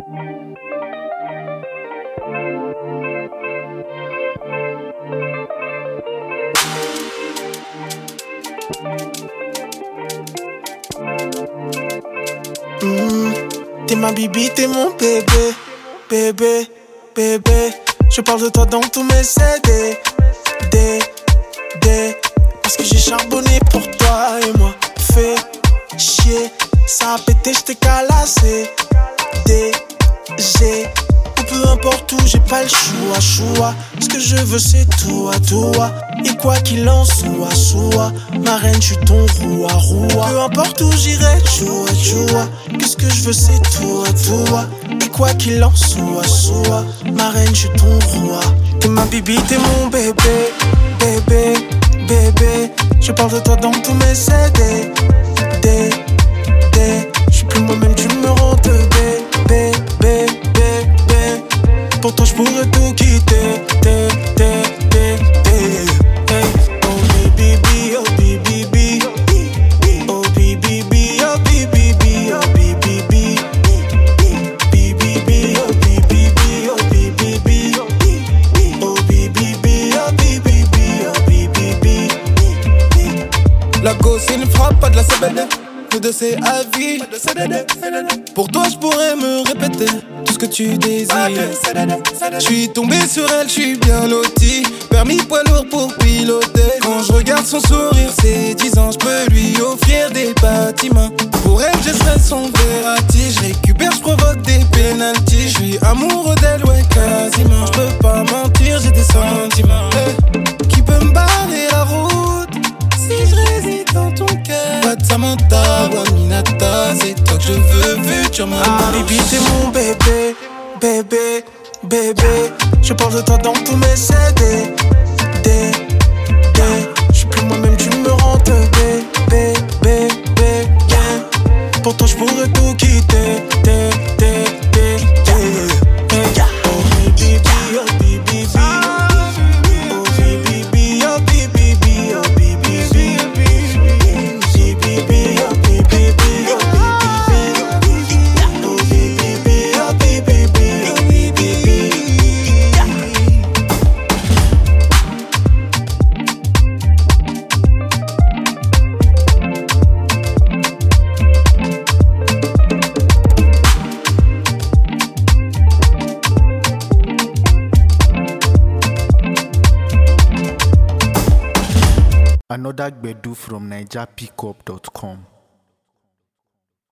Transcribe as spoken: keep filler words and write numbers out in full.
Mmh, t'es ma bibi, t'es mon bébé, bébé, bébé. Je parle de toi dans tous mes C D, D, D. Parce que j'ai charbonné pour toi et moi. Fais chier, ça a pété, j't'ai calassé. D, G. Peu importe où, j'ai pas le choix, choix. Ce que je veux c'est toi, toi. Et quoi qu'il en soit, soit. Ma reine, je suis ton roi, roi. Peu importe où j'irai, choua, choua. Qu'est-ce que je veux c'est toi, toi. Et quoi qu'il en soit, soit. Ma reine, je suis ton roi. T'es ma bibi, t'es mon bébé, bébé, bébé. Je parle de toi dans tous mes C D, D, D. J'suis plus moi-même, tu me rends de bébé, bébé. Pour toi j'pourrais tout quitter, té, té, té, té. Hey. Oh baby, oh baby, oh baby, oh baby, oh baby, baby, oh baby, oh baby, oh baby, oh baby. La go c'est une frappe, pas de la C B D. Nous deux c'est à vie. Pour toi je pourrais me répéter tout ce que tu désires. J'suis tombé sur elle, j'suis bien loti. Permis poids lourd pour piloter. Quand je regarde son sourire, c'est dix ans, j'peux lui offrir des bâtiments. Pour elle je serai son verratti. J'récupère, j'provoque des pénaltys. J'suis amoureux d'elle, ouais quasiment. J'peux pas mentir, j'ai des sentiments. Hey. Qui peut me barrer la route si je réside dans ton cœur? Pas de Samantha ou Aminata, c'est toi que je veux, futur maman. Ah, baby, t'es mon bébé, bébé, bébé. Je parle de toi dans tous mes C D, D, D. J'suis plus moi-même, tu me rends de bébé, bébé, bébé. Pour toi, j'pourrais tout quitter, D, D, D, D. Oh baby, oh baby, oh baby, oh baby, oh Another Gbedu from Niger Pickup dot com.